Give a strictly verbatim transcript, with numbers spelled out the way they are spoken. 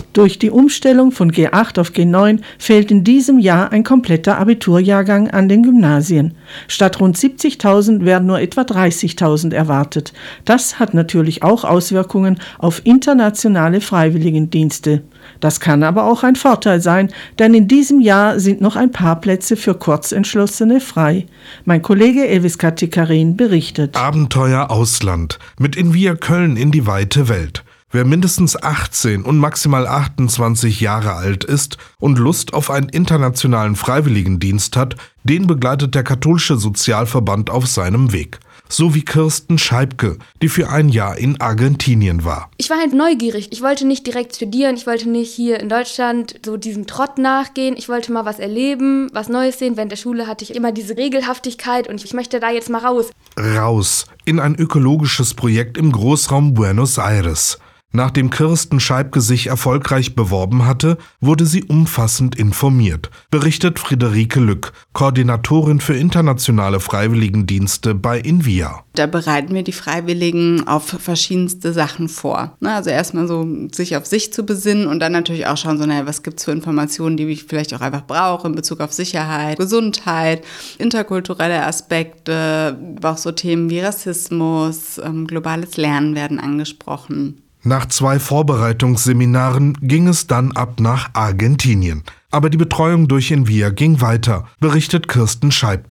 Durch die Umstellung von G acht auf G neun fehlt in diesem Jahr ein kompletter Abiturjahrgang an den Gymnasien. Statt rund siebzigtausend werden nur etwa dreißigtausend erwartet. Das hat natürlich auch Auswirkungen auf internationale Freiwilligendienste. Das kann aber auch ein Vorteil sein, denn in diesem Jahr sind noch ein paar Plätze für Kurzentschlossene frei. Mein Kollege Elvis Katikarin berichtet. Abenteuer Ausland. Mit Invia Köln in die weite Welt. Wer mindestens achtzehn und maximal achtundzwanzig Jahre alt ist und Lust auf einen internationalen Freiwilligendienst hat, den begleitet der Katholische Sozialverband auf seinem Weg. So wie Kirsten Scheibke, die für ein Jahr in Argentinien war. Ich war halt neugierig. Ich wollte nicht direkt studieren. Ich wollte nicht hier in Deutschland so diesem Trott nachgehen. Ich wollte mal was erleben, was Neues sehen. Während der Schule hatte ich immer diese Regelhaftigkeit und ich möchte da jetzt mal raus. Raus in ein ökologisches Projekt im Großraum Buenos Aires. Nachdem Kirsten Scheibke sich erfolgreich beworben hatte, wurde sie umfassend informiert, berichtet Friederike Lück, Koordinatorin für internationale Freiwilligendienste bei Invia. Da bereiten wir die Freiwilligen auf verschiedenste Sachen vor. Also erstmal so sich auf sich zu besinnen und dann natürlich auch schauen, so, naja, was gibt es für Informationen, die ich vielleicht auch einfach brauche in Bezug auf Sicherheit, Gesundheit, interkulturelle Aspekte, aber auch so Themen wie Rassismus, globales Lernen werden angesprochen. Nach zwei Vorbereitungsseminaren ging es dann ab nach Argentinien. Aber die Betreuung durch Invia ging weiter, berichtet Kirsten Scheibke.